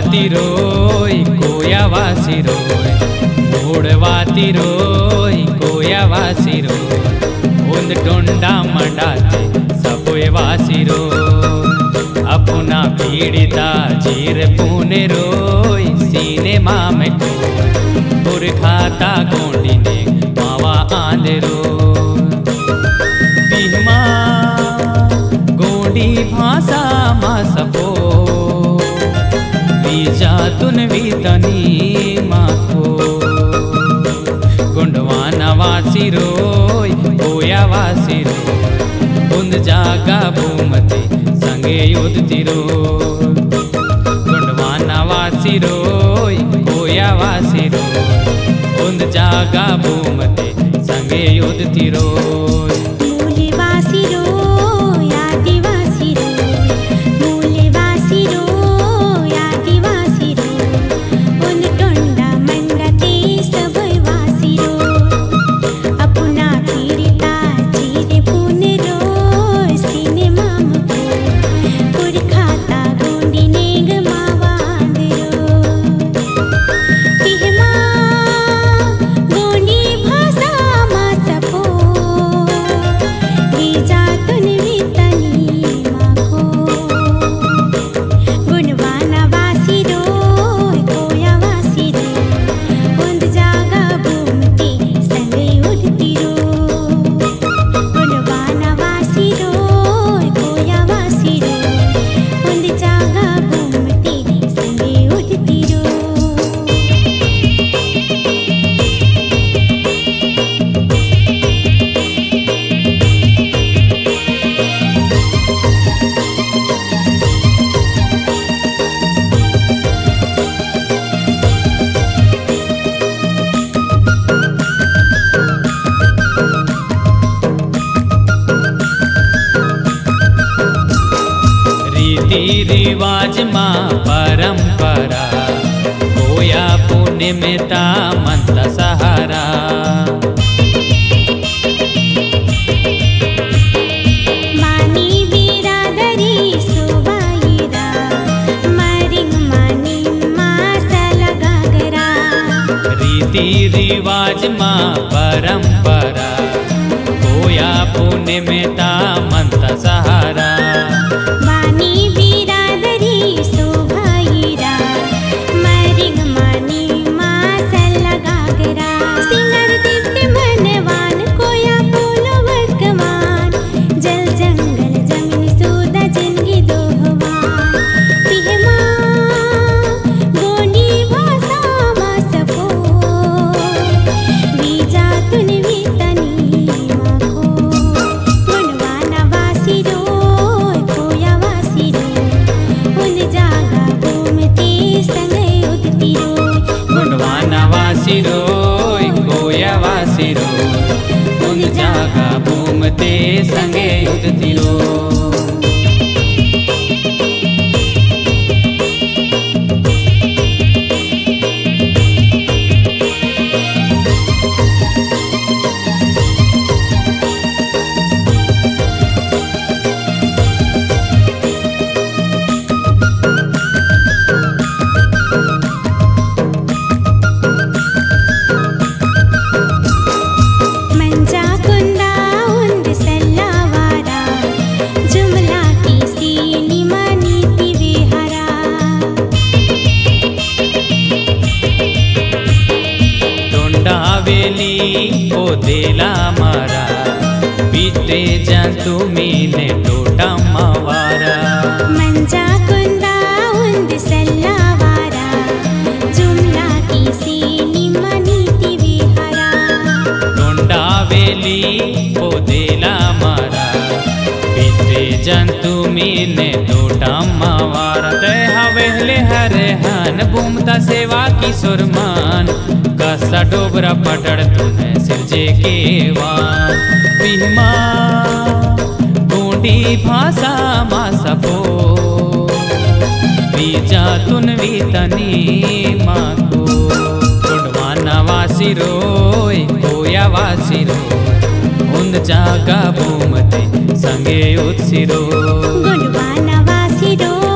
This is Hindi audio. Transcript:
गोंडवाती रोय कोयावासी रोय, गोंडवाती रोय कोयावासी रोय, उंद टोंडा मंडाते सबोय वासी रोय, अपना पीड़िता जीर पुने रोय, सिनेमा में पुरखाता गोंडी ने मावा आंधरो बिहमा गोंडी भाषा मा सपो बीजा तुन वीतनी माखो गोंडवाना वासी रोय कोया वासी रोय, उंद जागा भूमते संगे युद्धती रोय, गोंडवाना वासी रोय कोया वासी रोय, उंद जागा भूमते संगे युद्धती रोय। मूलवासी रोय आदिवासी रोय, मूलवासी रोय आदिवासी रोय, उंद टोंडा मंडते सबोय वासी रोय, अपना पीड़िता जीरे पुने रोय, सिनेमा मुको पुरखाता गोंडी नेग मावा आंधरो बिहमा गोंडी भाषा मा सपो बीजा तुन वीतनी माखो गोंडवाना वासी रोय कोया वासी रोय, उंद जागा भूमते संगे युद्धती रोय, गोंडवाना वासी रोय कोया वासी रोय, उंद जागा भूमते संगे युद्धती रोय। रीति रिवाज माँ परंपरा कोया पुण्य में ता मंता सहारा, मानी बिरादरी सुबाईरा, मरिंग मानी मासल गागरा, रीति रिवाज माँ परंपरा कोया पुण्य में ता मंता सहारा, मानी बिरादरी सुबाईरा, मरिंग मानी मासल गागरा, सिंगर दिव्य मनवान कोया पोलो वर्कमान, जल जंगल जमीन सूदा जिंदगी दोहवान, बिहमा गोंडी भाषा मा सपो बीजा तुन वीतनी माखो गोंडवाना वासी रोय कोया वासी रोय, उंद जागा भूमते संगे युद्धती रोय, गोंडवाना वासी रोय कोया वासी रोय, उंद जागा भूमते संगे युद्धती रोय। मंजा कुंदा उंद सल्लावारा, जुमला की सीनी मानी विहारा, टोंडा हवेली को देला मारा, बीते जंतु मीने टोटा मावारा, मंजा कुंदा उंद सल्लावारा, जुमला की सीनी मानी विहारा, टोंडा हवेली को देला मारा, बीते जंतु मीने टोटा मावारा, ते हवेले हरे हन भूमता सेवा की सुरमान, कसा डोबरा पटड़ तुने सिरजे के वान, बिहमा गोंडी भाषा मा सपो बीजा तुन वीतनी माखो गोंडवाना वासी रोय कोया वासी रोय, उंद जागा भूमते संगे उत्सिरो गोंडवाना वासी रोय